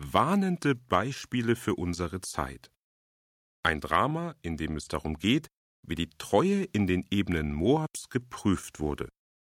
warnende Beispiele für unsere Zeit. Ein Drama, in dem es darum geht, wie die Treue in den Ebenen Moabs geprüft wurde.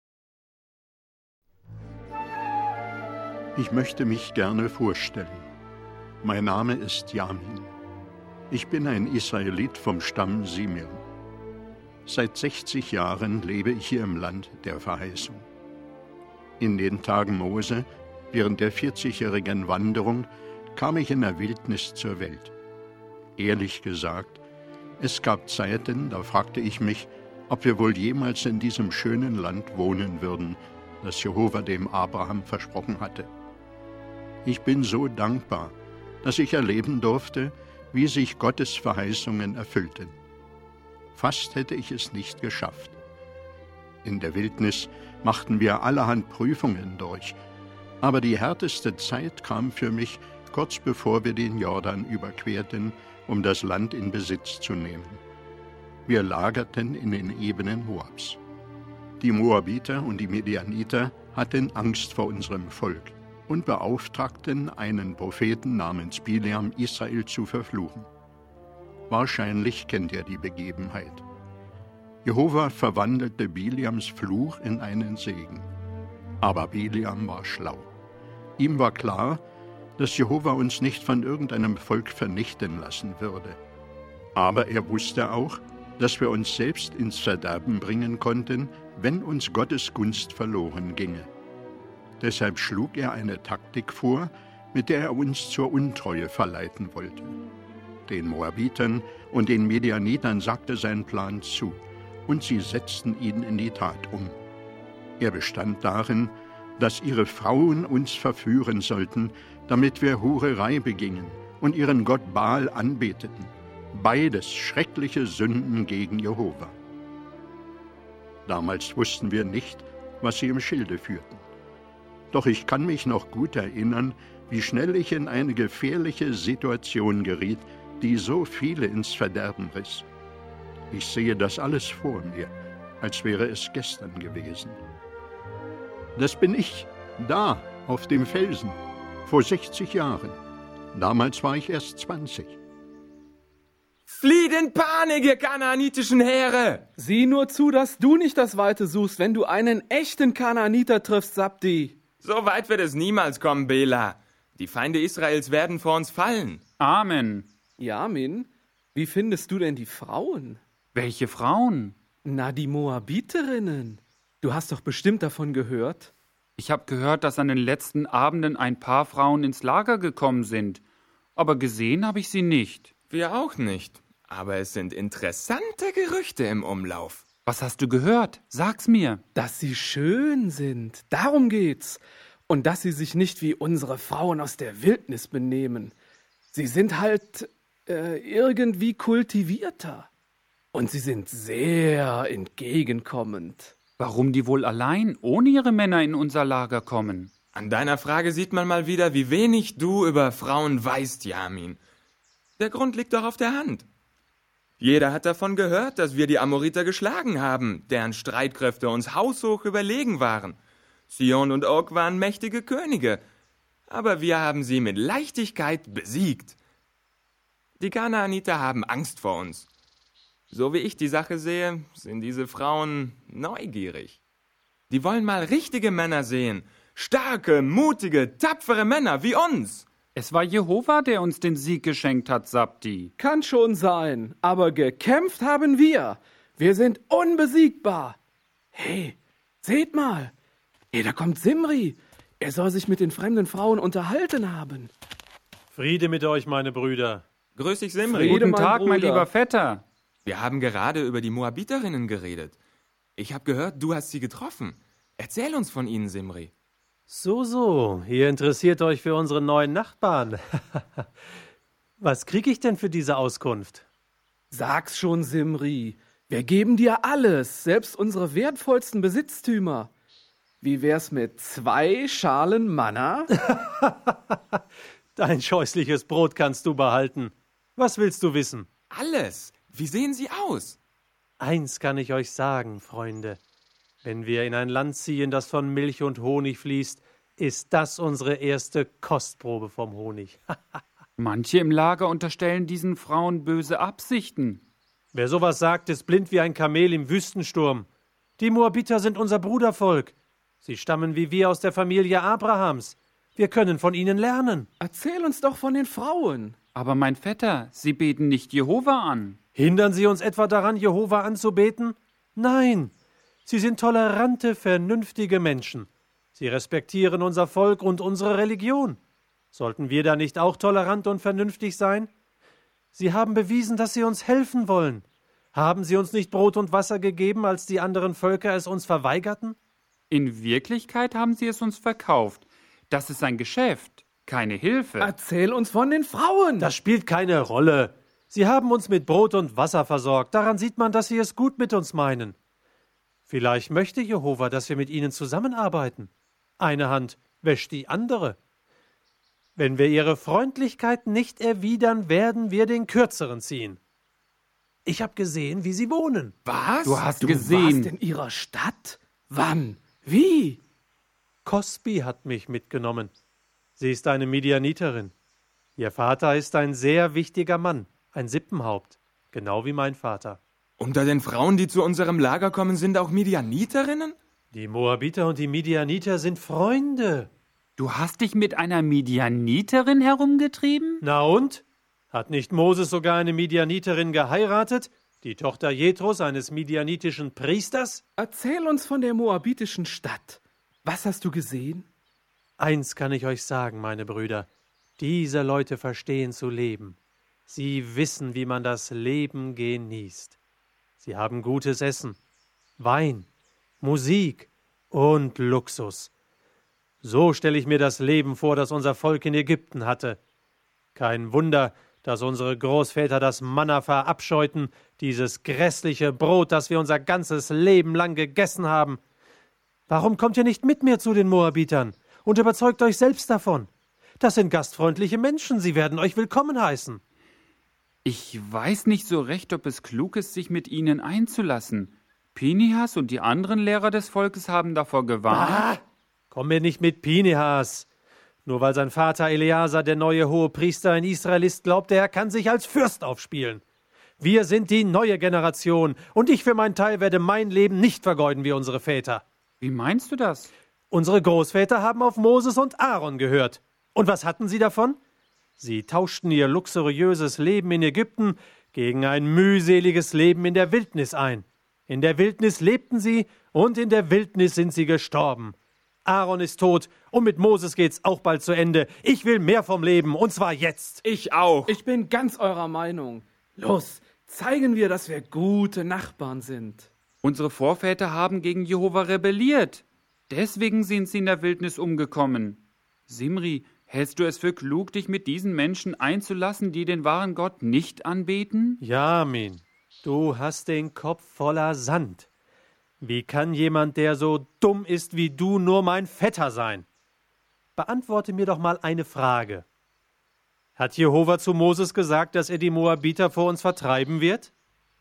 Ich möchte mich gerne vorstellen. Mein Name ist Jamin. Ich bin ein Israelit vom Stamm Simeon. Seit 60 Jahren lebe ich hier im Land der Verheißung. In den Tagen Mose, während der 40-jährigen Wanderung, kam ich in der Wildnis zur Welt. Ehrlich gesagt, es gab Zeiten, da fragte ich mich, ob wir wohl jemals in diesem schönen Land wohnen würden, das Jehova dem Abraham versprochen hatte. Ich bin so dankbar, dass ich erleben durfte, wie sich Gottes Verheißungen erfüllten. Fast hätte ich es nicht geschafft. In der Wildnis machten wir allerhand Prüfungen durch, aber die härteste Zeit kam für mich kurz bevor wir den Jordan überquerten, um das Land in Besitz zu nehmen. Wir lagerten in den Ebenen Moabs. Die Moabiter und die Midianiter hatten Angst vor unserem Volk und beauftragten einen Propheten namens Bileam, Israel zu verfluchen. Wahrscheinlich kennt ihr die Begebenheit. Jehova verwandelte Bileams Fluch in einen Segen. Aber Bileam war schlau. Ihm war klar, dass Jehova uns nicht von irgendeinem Volk vernichten lassen würde. Aber er wusste auch, dass wir uns selbst ins Verderben bringen konnten, wenn uns Gottes Gunst verloren ginge. Deshalb schlug er eine Taktik vor, mit der er uns zur Untreue verleiten wollte. Den Moabitern und den Midianitern sagte sein Plan zu, und sie setzten ihn in die Tat um. Er bestand darin, dass ihre Frauen uns verführen sollten, damit wir Hurerei begingen und ihren Gott Baal anbeteten. Beides schreckliche Sünden gegen Jehova. Damals wussten wir nicht, was sie im Schilde führten. Doch ich kann mich noch gut erinnern, wie schnell ich in eine gefährliche Situation geriet, die so viele ins Verderben riss. Ich sehe das alles vor mir, als wäre es gestern gewesen. Das bin ich, da, auf dem Felsen, vor 60 Jahren. Damals war ich erst 20. Flieht in Panik, ihr kanaanitischen Heere! Sieh nur zu, dass du nicht das Weite suchst, wenn du einen echten Kanaaniter triffst, Sabdi. So weit wird es niemals kommen, Bela. Die Feinde Israels werden vor uns fallen. Amen. Jamin, wie findest du denn die Frauen? Welche Frauen? Na, die Moabiterinnen. Du hast doch bestimmt davon gehört. Ich habe gehört, dass an den letzten Abenden ein paar Frauen ins Lager gekommen sind. Aber gesehen habe ich sie nicht. Wir auch nicht. Aber es sind interessante Gerüchte im Umlauf. Was hast du gehört? Sag's mir. Dass sie schön sind, darum geht's. Und dass sie sich nicht wie unsere Frauen aus der Wildnis benehmen. Sie sind halt irgendwie kultivierter. Und sie sind sehr entgegenkommend. Warum die wohl allein, ohne ihre Männer in unser Lager kommen? An deiner Frage sieht man mal wieder, wie wenig du über Frauen weißt, Jamin. Der Grund liegt doch auf der Hand. Jeder hat davon gehört, dass wir die Amoriter geschlagen haben, deren Streitkräfte uns haushoch überlegen waren. Sihon und Og waren mächtige Könige, aber wir haben sie mit Leichtigkeit besiegt. Die Kanaaniter haben Angst vor uns. So wie ich die Sache sehe, sind diese Frauen neugierig. Die wollen mal richtige Männer sehen. Starke, mutige, tapfere Männer wie uns. Es war Jehova, der uns den Sieg geschenkt hat, Sabdi. Kann schon sein, aber gekämpft haben wir. Wir sind unbesiegbar. Hey, seht mal. Hey, da kommt Simri. Er soll sich mit den fremden Frauen unterhalten haben. Friede mit euch, meine Brüder. Grüß dich, Simri. Friede, Guten mein Tag, mein Bruder. lieber Vetter. Wir haben gerade über die Moabiterinnen geredet. Ich habe gehört, du hast sie getroffen. Erzähl uns von ihnen, Simri. So, ihr interessiert euch für unsere neuen Nachbarn. Was kriege ich denn für diese Auskunft? Sag's schon, Simri. Wir geben dir alles, selbst unsere wertvollsten Besitztümer. Wie wär's mit 2 Schalen Manna? Dein scheußliches Brot kannst du behalten. Was willst du wissen? Alles. Wie sehen sie aus? Eins kann ich euch sagen, Freunde. Wenn wir in ein Land ziehen, das von Milch und Honig fließt, ist das unsere erste Kostprobe vom Honig. Manche im Lager unterstellen diesen Frauen böse Absichten. Wer sowas sagt, ist blind wie ein Kamel im Wüstensturm. Die Moabiter sind unser Brudervolk. Sie stammen wie wir aus der Familie Abrahams. Wir können von ihnen lernen. Erzähl uns doch von den Frauen. Aber mein Vetter, sie beten nicht Jehova an. Hindern sie uns etwa daran, Jehova anzubeten? Nein, sie sind tolerante, vernünftige Menschen. Sie respektieren unser Volk und unsere Religion. Sollten wir da nicht auch tolerant und vernünftig sein? Sie haben bewiesen, dass sie uns helfen wollen. Haben sie uns nicht Brot und Wasser gegeben, als die anderen Völker es uns verweigerten? In Wirklichkeit haben sie es uns verkauft. Das ist ein Geschäft, keine Hilfe. Erzähl uns von den Frauen. Das spielt keine Rolle. Sie haben uns mit Brot und Wasser versorgt. Daran sieht man, dass sie es gut mit uns meinen. Vielleicht möchte Jehova, dass wir mit ihnen zusammenarbeiten. Eine Hand wäscht die andere. Wenn wir ihre Freundlichkeit nicht erwidern, werden wir den Kürzeren ziehen. Ich habe gesehen, wie sie wohnen. Was? Du hast Du gesehen. warst in ihrer Stadt? Wann? Wie? Cosby hat mich mitgenommen. Sie ist eine Midianiterin. Ihr Vater ist ein sehr wichtiger Mann, ein Sippenhaupt, genau wie mein Vater. Unter den Frauen, die zu unserem Lager kommen, sind auch Midianiterinnen? Die Moabiter und die Midianiter sind Freunde. Du hast dich mit einer Midianiterin herumgetrieben? Na und? Hat nicht Moses sogar eine Midianiterin geheiratet? Die Tochter Jethros, eines midianitischen Priesters? Erzähl uns von der moabitischen Stadt. Was hast du gesehen? Eins kann ich euch sagen, meine Brüder. Diese Leute verstehen zu leben. Sie wissen, wie man das Leben genießt. Sie haben gutes Essen, Wein, Musik und Luxus. So stelle ich mir das Leben vor, das unser Volk in Ägypten hatte. Kein Wunder, dass unsere Großväter das Manna verabscheuten, dieses grässliche Brot, das wir unser ganzes Leben lang gegessen haben. Warum kommt ihr nicht mit mir zu den Moabitern und überzeugt euch selbst davon? Das sind gastfreundliche Menschen, sie werden euch willkommen heißen. Ich weiß nicht so recht, ob es klug ist, sich mit ihnen einzulassen. Pinehas und die anderen Lehrer des Volkes haben davor gewarnt. Komm mir nicht mit Pinehas. Nur weil sein Vater Eleazar, der neue Hohepriester in Israel ist, glaubt er kann sich als Fürst aufspielen. Wir sind die neue Generation und ich für meinen Teil werde mein Leben nicht vergeuden wie unsere Väter. Wie meinst du das? Unsere Großväter haben auf Moses und Aaron gehört. Und was hatten sie davon? Sie tauschten ihr luxuriöses Leben in Ägypten gegen ein mühseliges Leben in der Wildnis ein. In der Wildnis lebten sie und in der Wildnis sind sie gestorben. Aaron ist tot und mit Moses geht's auch bald zu Ende. Ich will mehr vom Leben und zwar jetzt. Ich auch. Ich bin ganz eurer Meinung. Los, zeigen wir, dass wir gute Nachbarn sind. Unsere Vorväter haben gegen Jehova rebelliert. Deswegen sind sie in der Wildnis umgekommen. Simri, hältst du es für klug, dich mit diesen Menschen einzulassen, die den wahren Gott nicht anbeten? Jamin, du hast den Kopf voller Sand. Wie kann jemand, der so dumm ist wie du, nur mein Vetter sein? Beantworte mir doch mal eine Frage. Hat Jehova zu Moses gesagt, dass er die Moabiter vor uns vertreiben wird?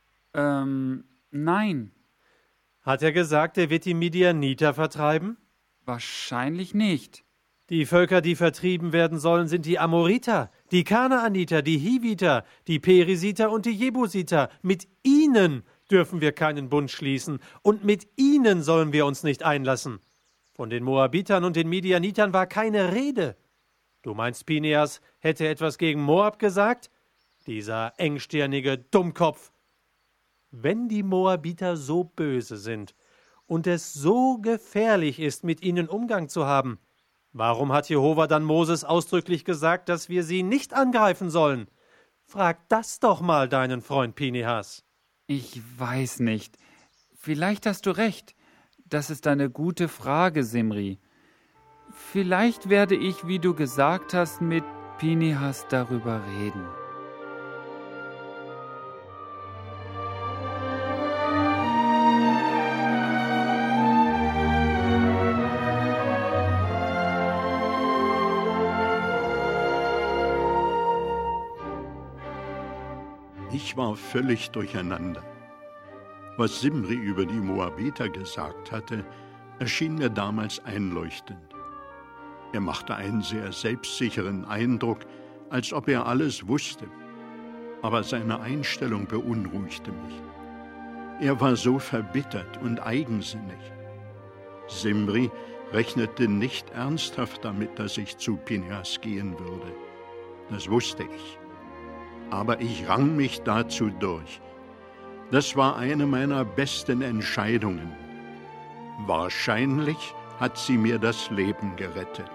Nein. Hat er gesagt, er wird die Midianiter vertreiben? Wahrscheinlich nicht. Die Völker, die vertrieben werden sollen, sind die Amoriter, die Kanaaniter, die Hiviter, die Perisiter und die Jebusiter. Mit ihnen dürfen wir keinen Bund schließen und mit ihnen sollen wir uns nicht einlassen. Von den Moabitern und den Midianitern war keine Rede. Du meinst, Pinehas hätte etwas gegen Moab gesagt? Dieser engstirnige Dummkopf. Wenn die Moabiter so böse sind und es so gefährlich ist, mit ihnen Umgang zu haben, warum hat Jehova dann Moses ausdrücklich gesagt, dass wir sie nicht angreifen sollen? Frag das doch mal deinen Freund Pinehas. Ich weiß nicht. Vielleicht hast du recht. Das ist eine gute Frage, Simri. Vielleicht werde ich, wie du gesagt hast, mit Pinehas darüber reden. Ich war völlig durcheinander. Was Simri über die Moabiter gesagt hatte, erschien mir damals einleuchtend. Er machte einen sehr selbstsicheren Eindruck, als ob er alles wusste. Aber seine Einstellung beunruhigte mich. Er war so verbittert und eigensinnig. Simri rechnete nicht ernsthaft damit, dass ich zu Pinhas gehen würde. Das wusste ich. Aber ich rang mich dazu durch. Das war eine meiner besten Entscheidungen. Wahrscheinlich hat sie mir das Leben gerettet.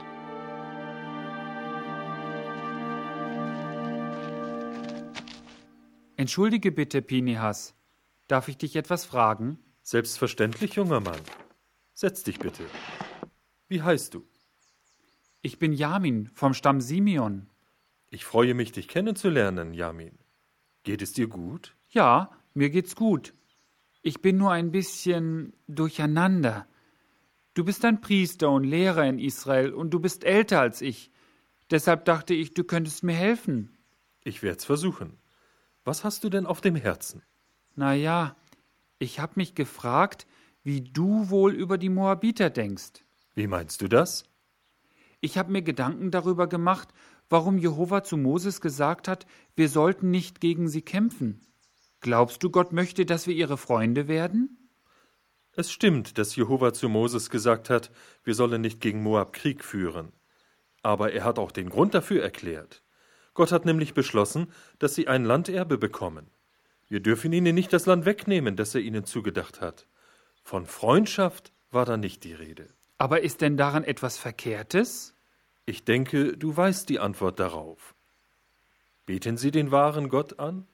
Entschuldige bitte, Pinehas. Darf ich dich etwas fragen? Selbstverständlich, junger Mann. Setz dich bitte. Wie heißt du? Ich bin Jamin vom Stamm Simeon. Ich freue mich, dich kennenzulernen, Jamin. Geht es dir gut? Ja, mir geht's gut. Ich bin nur ein bisschen durcheinander. Du bist ein Priester und Lehrer in Israel und du bist älter als ich. Deshalb dachte ich, du könntest mir helfen. Ich werd's versuchen. Was hast du denn auf dem Herzen? Na ja, ich hab mich gefragt, wie du wohl über die Moabiter denkst. Wie meinst du das? Ich habe mir Gedanken darüber gemacht, warum Jehova zu Moses gesagt hat, wir sollten nicht gegen sie kämpfen. Glaubst du, Gott möchte, dass wir ihre Freunde werden? Es stimmt, dass Jehova zu Moses gesagt hat, wir sollen nicht gegen Moab Krieg führen. Aber er hat auch den Grund dafür erklärt. Gott hat nämlich beschlossen, dass sie ein Landerbe bekommen. Wir dürfen ihnen nicht das Land wegnehmen, das er ihnen zugedacht hat. Von Freundschaft war da nicht die Rede. Aber ist denn daran etwas Verkehrtes? Ich denke, du weißt die Antwort darauf. Beten Sie den wahren Gott an?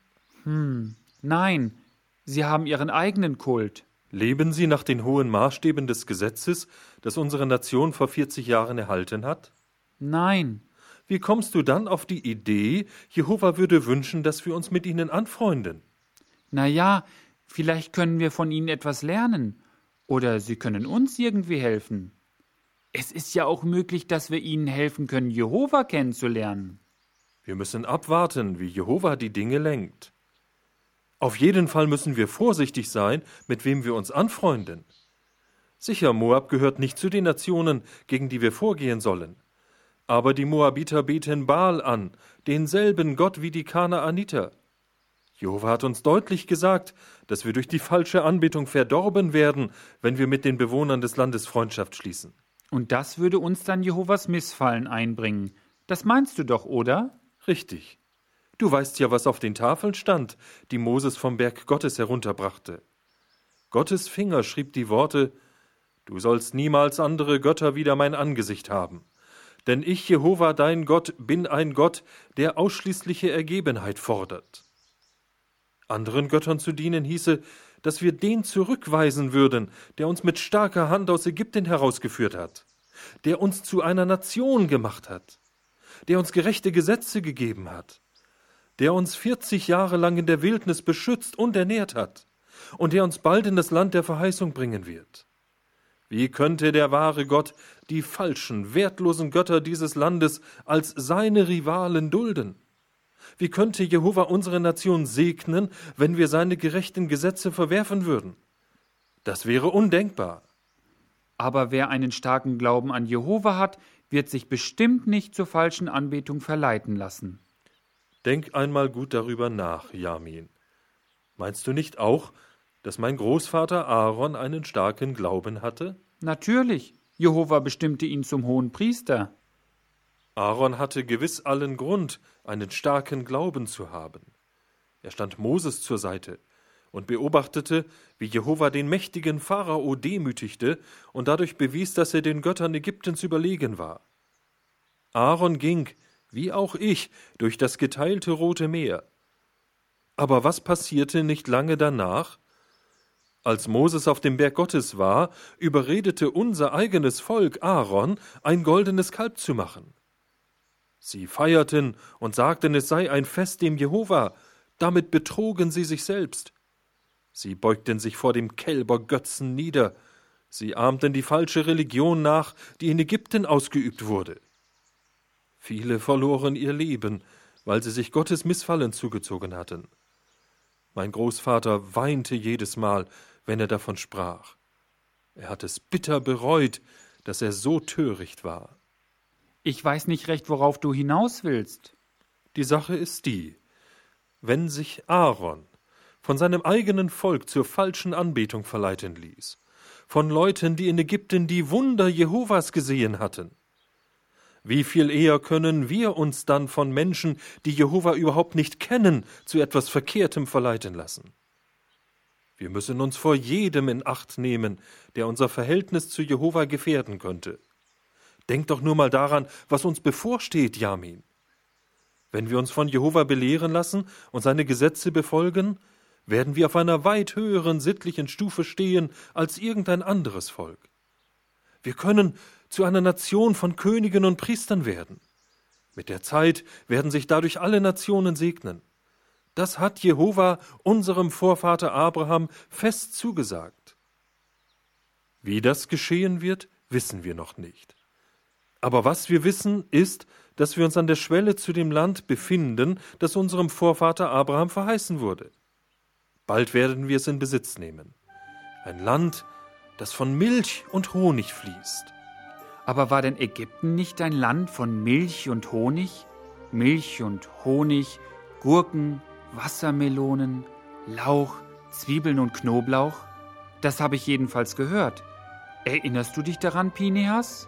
Nein, sie haben ihren eigenen Kult. Leben Sie nach den hohen Maßstäben des Gesetzes, das unsere Nation vor 40 Jahren erhalten hat? Nein. Wie kommst du dann auf die Idee, Jehova würde wünschen, dass wir uns mit ihnen anfreunden? Na ja, vielleicht können wir von ihnen etwas lernen. Oder sie können uns irgendwie helfen. Es ist ja auch möglich, dass wir ihnen helfen können, Jehova kennenzulernen. Wir müssen abwarten, wie Jehova die Dinge lenkt. Auf jeden Fall müssen wir vorsichtig sein, mit wem wir uns anfreunden. Sicher, Moab gehört nicht zu den Nationen, gegen die wir vorgehen sollen. Aber die Moabiter beten Baal an, denselben Gott wie die Kanaaniter. Jehova hat uns deutlich gesagt, dass wir durch die falsche Anbetung verdorben werden, wenn wir mit den Bewohnern des Landes Freundschaft schließen. Und das würde uns dann Jehovas Missfallen einbringen. Das meinst du doch, oder? Richtig. Du weißt ja, was auf den Tafeln stand, die Moses vom Berg Gottes herunterbrachte. Gottes Finger schrieb die Worte: Du sollst niemals andere Götter wider mein Angesicht haben. Denn ich, Jehova, dein Gott, bin ein Gott, der ausschließliche Ergebenheit fordert. Anderen Göttern zu dienen hieße, dass wir den zurückweisen würden, der uns mit starker Hand aus Ägypten herausgeführt hat, der uns zu einer Nation gemacht hat, der uns gerechte Gesetze gegeben hat, der uns 40 Jahre lang in der Wildnis beschützt und ernährt hat und der uns bald in das Land der Verheißung bringen wird. Wie könnte der wahre Gott die falschen, wertlosen Götter dieses Landes als seine Rivalen dulden? Wie könnte Jehova unsere Nation segnen, wenn wir seine gerechten Gesetze verwerfen würden? Das wäre undenkbar. Aber wer einen starken Glauben an Jehova hat, wird sich bestimmt nicht zur falschen Anbetung verleiten lassen. Denk einmal gut darüber nach, Jamin. Meinst du nicht auch, dass mein Großvater Aaron einen starken Glauben hatte? Natürlich. Jehova bestimmte ihn zum Hohenpriester. Aaron hatte gewiss allen Grund, einen starken Glauben zu haben. Er stand Moses zur Seite und beobachtete, wie Jehova den mächtigen Pharao demütigte und dadurch bewies, dass er den Göttern Ägyptens überlegen war. Aaron ging, wie auch ich, durch das geteilte Rote Meer. Aber was passierte nicht lange danach? Als Moses auf dem Berg Gottes war, überredete unser eigenes Volk Aaron, ein goldenes Kalb zu machen. Sie feierten und sagten, es sei ein Fest dem Jehova, damit betrogen sie sich selbst. Sie beugten sich vor dem Kälbergötzen nieder, sie ahmten die falsche Religion nach, die in Ägypten ausgeübt wurde. Viele verloren ihr Leben, weil sie sich Gottes Missfallen zugezogen hatten. Mein Großvater weinte jedes Mal, wenn er davon sprach. Er hat es bitter bereut, dass er so töricht war. Ich weiß nicht recht, worauf du hinaus willst. Die Sache ist die, wenn sich Aaron von seinem eigenen Volk zur falschen Anbetung verleiten ließ, von Leuten, die in Ägypten die Wunder Jehovas gesehen hatten, wie viel eher können wir uns dann von Menschen, die Jehova überhaupt nicht kennen, zu etwas Verkehrtem verleiten lassen? Wir müssen uns vor jedem in Acht nehmen, der unser Verhältnis zu Jehova gefährden könnte. Denk doch nur mal daran, was uns bevorsteht, Jamin. Wenn wir uns von Jehova belehren lassen und seine Gesetze befolgen, werden wir auf einer weit höheren sittlichen Stufe stehen als irgendein anderes Volk. Wir können zu einer Nation von Königen und Priestern werden. Mit der Zeit werden sich dadurch alle Nationen segnen. Das hat Jehova unserem Vorvater Abraham fest zugesagt. Wie das geschehen wird, wissen wir noch nicht. Aber was wir wissen, ist, dass wir uns an der Schwelle zu dem Land befinden, das unserem Vorvater Abraham verheißen wurde. Bald werden wir es in Besitz nehmen. Ein Land, das von Milch und Honig fließt. Aber war denn Ägypten nicht ein Land von Milch und Honig? Milch und Honig, Gurken, Wassermelonen, Lauch, Zwiebeln und Knoblauch? Das habe ich jedenfalls gehört. Erinnerst du dich daran, Pinehas?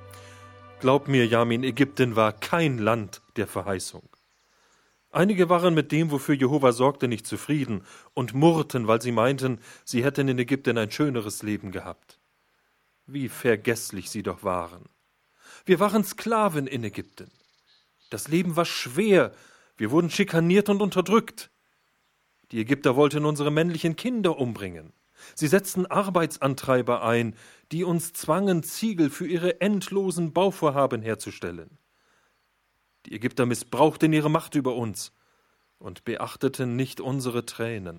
Glaub mir, Jamin, Ägypten war kein Land der Verheißung. Einige waren mit dem, wofür Jehova sorgte, nicht zufrieden und murrten, weil sie meinten, sie hätten in Ägypten ein schöneres Leben gehabt. Wie vergesslich sie doch waren. Wir waren Sklaven in Ägypten. Das Leben war schwer, wir wurden schikaniert und unterdrückt. Die Ägypter wollten unsere männlichen Kinder umbringen. Sie setzten Arbeitsantreiber ein, die uns zwangen, Ziegel für ihre endlosen Bauvorhaben herzustellen. Die Ägypter missbrauchten ihre Macht über uns und beachteten nicht unsere Tränen.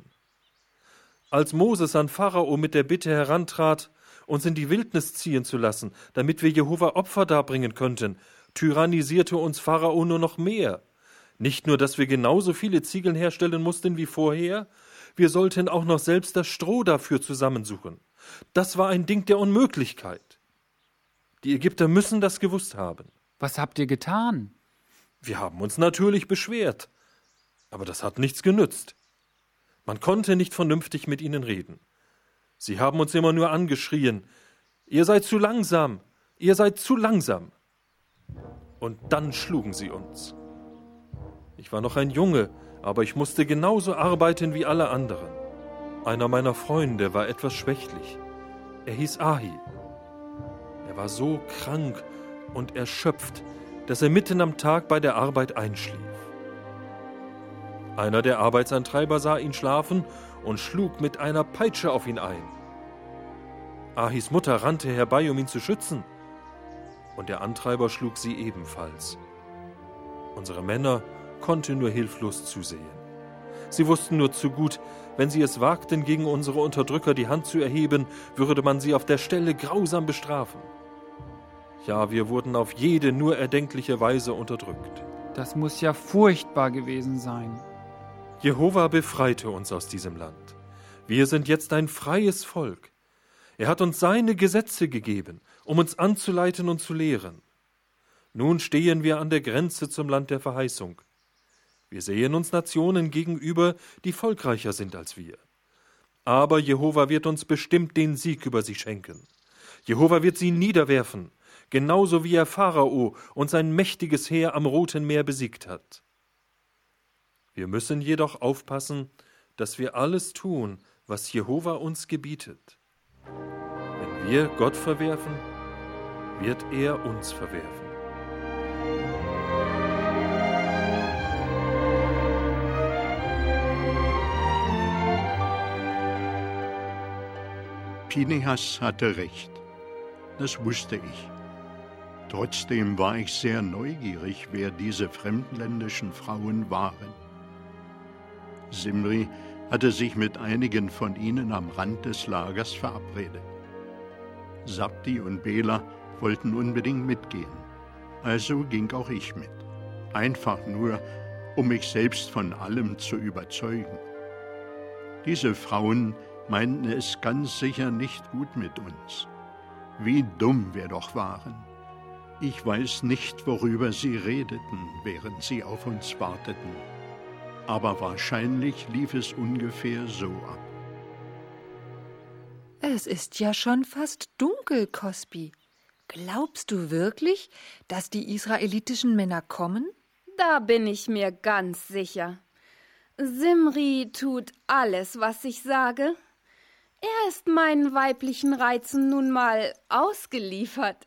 Als Moses an Pharao mit der Bitte herantrat, uns in die Wildnis ziehen zu lassen, damit wir Jehova Opfer darbringen könnten, tyrannisierte uns Pharao nur noch mehr. Nicht nur, dass wir genauso viele Ziegeln herstellen mussten wie vorher, wir sollten auch noch selbst das Stroh dafür zusammensuchen. Das war ein Ding der Unmöglichkeit. Die Ägypter müssen das gewusst haben. Was habt ihr getan? Wir haben uns natürlich beschwert, aber das hat nichts genützt. Man konnte nicht vernünftig mit ihnen reden. Sie haben uns immer nur angeschrien, ihr seid zu langsam, ihr seid zu langsam. Und dann schlugen sie uns. Ich war noch ein Junge, aber ich musste genauso arbeiten wie alle anderen. Einer meiner Freunde war etwas schwächlich. Er hieß Ahi. Er war so krank und erschöpft, dass er mitten am Tag bei der Arbeit einschlief. Einer der Arbeitsantreiber sah ihn schlafen und schlug mit einer Peitsche auf ihn ein. Ahis Mutter rannte herbei, um ihn zu schützen, und der Antreiber schlug sie ebenfalls. Unsere Männer konnten nur hilflos zusehen. Sie wussten nur zu gut, wenn sie es wagten, gegen unsere Unterdrücker die Hand zu erheben, würde man sie auf der Stelle grausam bestrafen. Ja, wir wurden auf jede nur erdenkliche Weise unterdrückt. Das muss ja furchtbar gewesen sein. Jehova befreite uns aus diesem Land. Wir sind jetzt ein freies Volk. Er hat uns seine Gesetze gegeben, um uns anzuleiten und zu lehren. Nun stehen wir an der Grenze zum Land der Verheißung. Wir sehen uns Nationen gegenüber, die volkreicher sind als wir. Aber Jehova wird uns bestimmt den Sieg über sie schenken. Jehova wird sie niederwerfen, genauso wie er Pharao und sein mächtiges Heer am Roten Meer besiegt hat. Wir müssen jedoch aufpassen, dass wir alles tun, was Jehova uns gebietet. Wenn wir Gott verwerfen, wird er uns verwerfen. Pinehas hatte recht. Das wusste ich. Trotzdem war ich sehr neugierig, wer diese fremdländischen Frauen waren. Simri hatte sich mit einigen von ihnen am Rand des Lagers verabredet. Sabdi und Bela wollten unbedingt mitgehen. Also ging auch ich mit. Einfach nur, um mich selbst von allem zu überzeugen. Diese Frauen meinten es ganz sicher nicht gut mit uns. Wie dumm wir doch waren. Ich weiß nicht, worüber Sie redeten, während Sie auf uns warteten. Aber wahrscheinlich lief es ungefähr so ab. Es ist ja schon fast dunkel, Cosby. Glaubst du wirklich, dass die israelitischen Männer kommen? Da bin ich mir ganz sicher. Simri tut alles, was ich sage. Er ist meinen weiblichen Reizen nun mal ausgeliefert.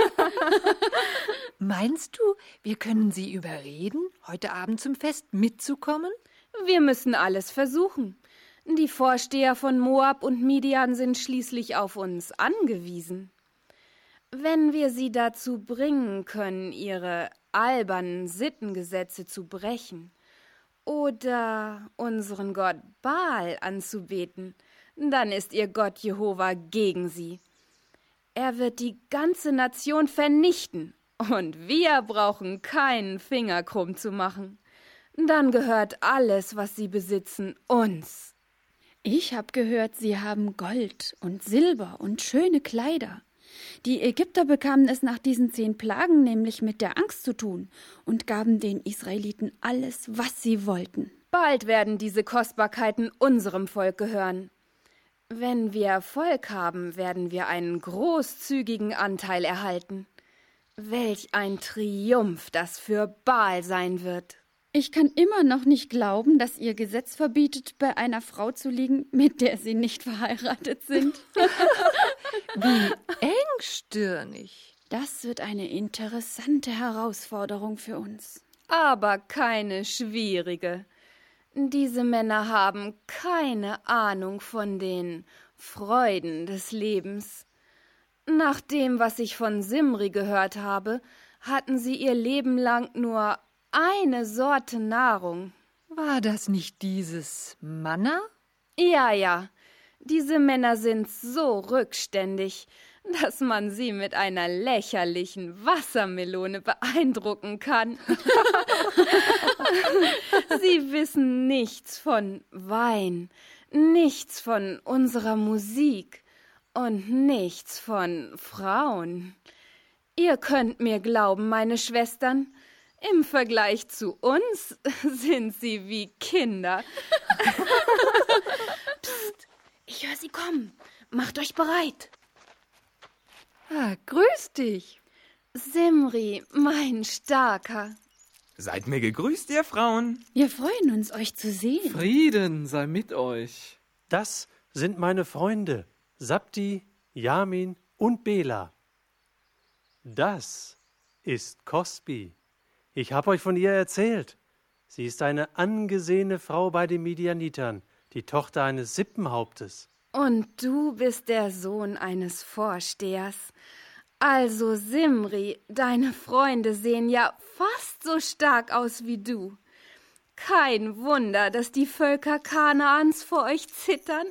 Meinst du, wir können sie überreden, heute Abend zum Fest mitzukommen? Wir müssen alles versuchen. Die Vorsteher von Moab und Midian sind schließlich auf uns angewiesen. Wenn wir sie dazu bringen können, ihre albernen Sittengesetze zu brechen oder unseren Gott Baal anzubeten, dann ist ihr Gott Jehova gegen sie. Er wird die ganze Nation vernichten, und wir brauchen keinen Finger krumm zu machen. Dann gehört alles, was sie besitzen, uns. Ich habe gehört, sie haben Gold und Silber und schöne Kleider. Die Ägypter bekamen es nach diesen 10 Plagen nämlich mit der Angst zu tun und gaben den Israeliten alles, was sie wollten. Bald werden diese Kostbarkeiten unserem Volk gehören. Wenn wir Erfolg haben, werden wir einen großzügigen Anteil erhalten. Welch ein Triumph das für Baal sein wird. Ich kann immer noch nicht glauben, dass ihr Gesetz verbietet, bei einer Frau zu liegen, mit der sie nicht verheiratet sind. Wie engstirnig. Das wird eine interessante Herausforderung für uns. Aber keine schwierige. Diese Männer haben keine Ahnung von den Freuden des Lebens. Nach dem, was ich von Simri gehört habe, hatten sie ihr Leben lang nur eine Sorte Nahrung. War das nicht dieses Manna? Ja. Diese Männer sind so rückständig, dass man sie mit einer lächerlichen Wassermelone beeindrucken kann. Sie wissen nichts von Wein, nichts von unserer Musik und nichts von Frauen. Ihr könnt mir glauben, meine Schwestern, im Vergleich zu uns sind sie wie Kinder. Psst, ich höre sie kommen. Macht euch bereit. Grüß dich. Simri, mein Starker. Seid mir gegrüßt, ihr Frauen. Wir freuen uns, euch zu sehen. Frieden sei mit euch. Das sind meine Freunde, Sabdi, Jamin und Bela. Das ist Cosby. Ich habe euch von ihr erzählt. Sie ist eine angesehene Frau bei den Midianitern, die Tochter eines Sippenhauptes. Und du bist der Sohn eines Vorstehers. Also, Simri, deine Freunde sehen ja fast so stark aus wie du. Kein Wunder, dass die Völker Kanaans vor euch zittern.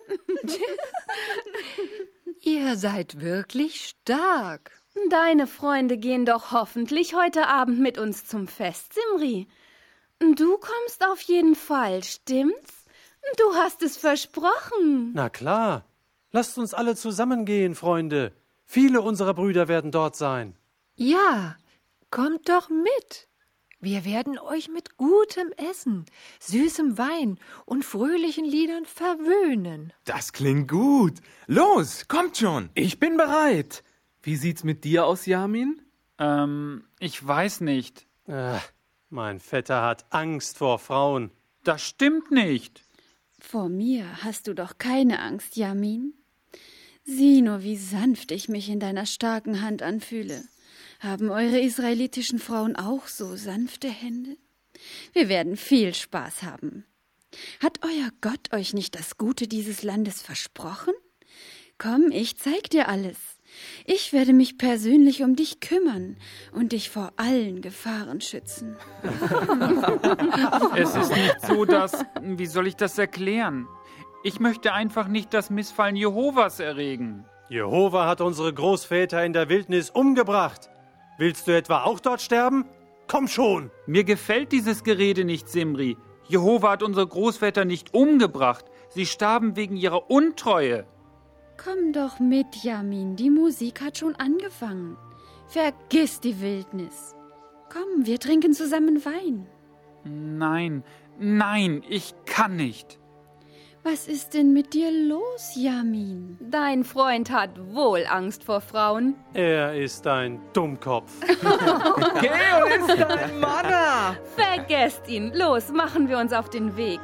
Ihr seid wirklich stark. Deine Freunde gehen doch hoffentlich heute Abend mit uns zum Fest, Simri. Du kommst auf jeden Fall, stimmt's? Du hast es versprochen. Na klar. Lasst uns alle zusammengehen, Freunde. Viele unserer Brüder werden dort sein. Ja, kommt doch mit. Wir werden euch mit gutem Essen, süßem Wein und fröhlichen Liedern verwöhnen. Das klingt gut. Los, kommt schon. Ich bin bereit. Wie sieht's mit dir aus, Jamin? Ich weiß nicht. Mein Vetter hat Angst vor Frauen. Das stimmt nicht. Vor mir hast du doch keine Angst, Jamin. Sieh nur, wie sanft ich mich in deiner starken Hand anfühle. Haben eure israelitischen Frauen auch so sanfte Hände? Wir werden viel Spaß haben. Hat euer Gott euch nicht das Gute dieses Landes versprochen? Komm, ich zeig dir alles. Ich werde mich persönlich um dich kümmern und dich vor allen Gefahren schützen. Es ist nicht so, dass... Wie soll ich das erklären? Ich möchte einfach nicht das Missfallen Jehovas erregen. Jehova hat unsere Großväter in der Wildnis umgebracht. Willst du etwa auch dort sterben? Komm schon! Mir gefällt dieses Gerede nicht, Simri. Jehova hat unsere Großväter nicht umgebracht. Sie starben wegen ihrer Untreue. Komm doch mit, Jamin. Die Musik hat schon angefangen. Vergiss die Wildnis. Komm, wir trinken zusammen Wein. Nein, nein, ich kann nicht. Was ist denn mit dir los, Yamin? Dein Freund hat wohl Angst vor Frauen. Er ist ein Dummkopf. Geo ist ein Manner. Vergesst ihn. Los, machen wir uns auf den Weg.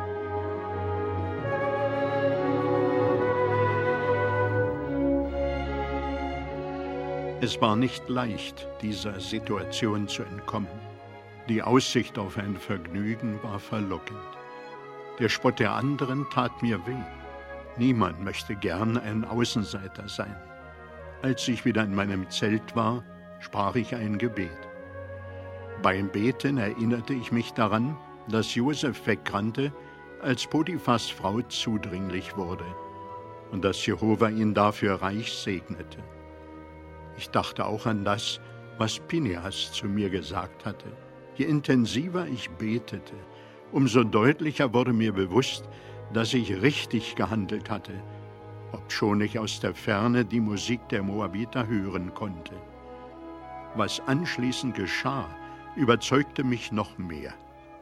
Es war nicht leicht, dieser Situation zu entkommen. Die Aussicht auf ein Vergnügen war verlockend. Der Spott der anderen tat mir weh. Niemand möchte gern ein Außenseiter sein. Als ich wieder in meinem Zelt war, sprach ich ein Gebet. Beim Beten erinnerte ich mich daran, dass Josef wegrannte, als Potiphas Frau zudringlich wurde und dass Jehova ihn dafür reich segnete. Ich dachte auch an das, was Pinehas zu mir gesagt hatte. Je intensiver ich betete, umso deutlicher wurde mir bewusst, dass ich richtig gehandelt hatte, obschon ich aus der Ferne die Musik der Moabiter hören konnte. Was anschließend geschah, überzeugte mich noch mehr.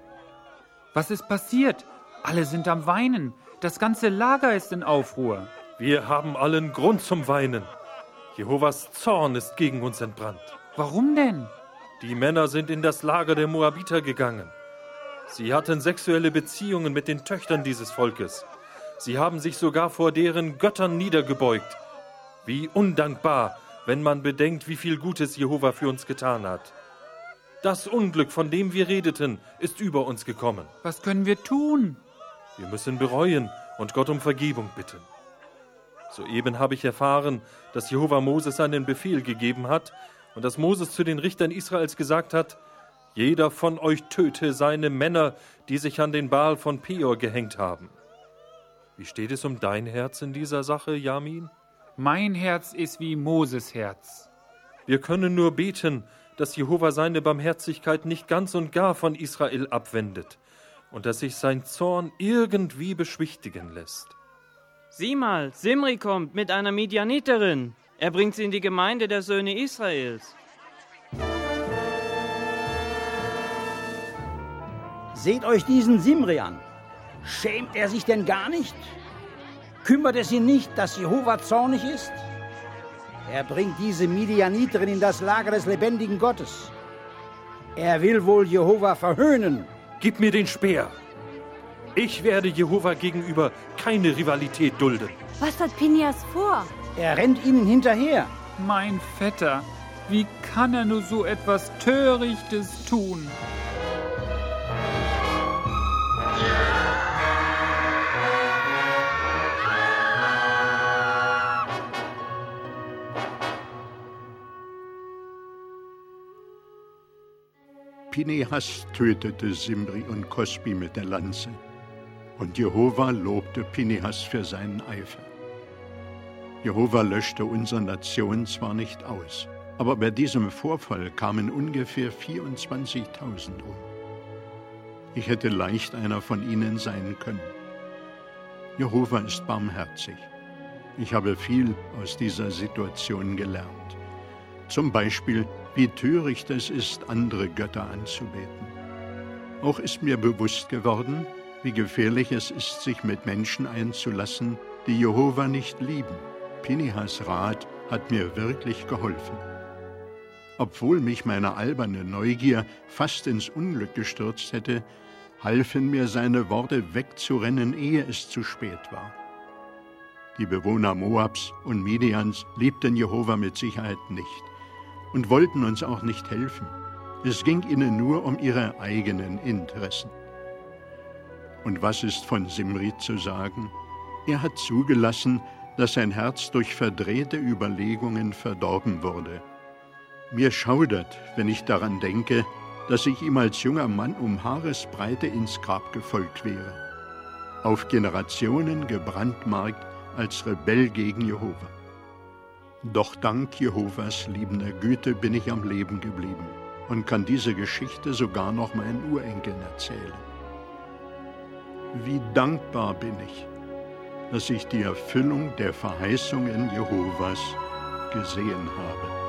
Was ist passiert? Alle sind am Weinen. Das ganze Lager ist in Aufruhr. Wir haben allen Grund zum Weinen. Jehovas Zorn ist gegen uns entbrannt. Warum denn? Die Männer sind in das Lager der Moabiter gegangen. Sie hatten sexuelle Beziehungen mit den Töchtern dieses Volkes. Sie haben sich sogar vor deren Göttern niedergebeugt. Wie undankbar, wenn man bedenkt, wie viel Gutes Jehova für uns getan hat. Das Unglück, von dem wir redeten, ist über uns gekommen. Was können wir tun? Wir müssen bereuen und Gott um Vergebung bitten. Soeben habe ich erfahren, dass Jehova Moses einen Befehl gegeben hat und dass Moses zu den Richtern Israels gesagt hat: Jeder von euch töte seine Männer, die sich an den Baal von Peor gehängt haben. Wie steht es um dein Herz in dieser Sache, Yamin? Mein Herz ist wie Moses Herz. Wir können nur beten, dass Jehova seine Barmherzigkeit nicht ganz und gar von Israel abwendet und dass sich sein Zorn irgendwie beschwichtigen lässt. Sieh mal, Simri kommt mit einer Midianiterin. Er bringt sie in die Gemeinde der Söhne Israels. Seht euch diesen Simri an. Schämt er sich denn gar nicht? Kümmert es ihn nicht, dass Jehova zornig ist? Er bringt diese Midianiterin in das Lager des lebendigen Gottes. Er will wohl Jehova verhöhnen. Gib mir den Speer. Ich werde Jehova gegenüber keine Rivalität dulden. Was hat Pinehas vor? Er rennt ihnen hinterher. Mein Vetter, wie kann er nur so etwas Törichtes tun? Pinehas tötete Simri und Kosbi mit der Lanze. Und Jehova lobte Pinehas für seinen Eifer. Jehova löschte unsere Nation zwar nicht aus, aber bei diesem Vorfall kamen ungefähr 24.000 um. Ich hätte leicht einer von ihnen sein können. Jehova ist barmherzig. Ich habe viel aus dieser Situation gelernt. Zum Beispiel, wie töricht es ist, andere Götter anzubeten. Auch ist mir bewusst geworden, wie gefährlich es ist, sich mit Menschen einzulassen, die Jehova nicht lieben. Pinehas Rat hat mir wirklich geholfen. Obwohl mich meine alberne Neugier fast ins Unglück gestürzt hätte, halfen mir seine Worte wegzurennen, ehe es zu spät war. Die Bewohner Moabs und Midians liebten Jehova mit Sicherheit nicht und wollten uns auch nicht helfen. Es ging ihnen nur um ihre eigenen Interessen. Und was ist von Simri zu sagen? Er hat zugelassen, dass sein Herz durch verdrehte Überlegungen verdorben wurde. Mir schaudert, wenn ich daran denke, dass ich ihm als junger Mann um Haaresbreite ins Grab gefolgt wäre. Auf Generationen gebrandmarkt als Rebell gegen Jehova. Doch dank Jehovas liebender Güte bin ich am Leben geblieben und kann diese Geschichte sogar noch meinen Urenkeln erzählen. Wie dankbar bin ich, dass ich die Erfüllung der Verheißungen Jehovas gesehen habe.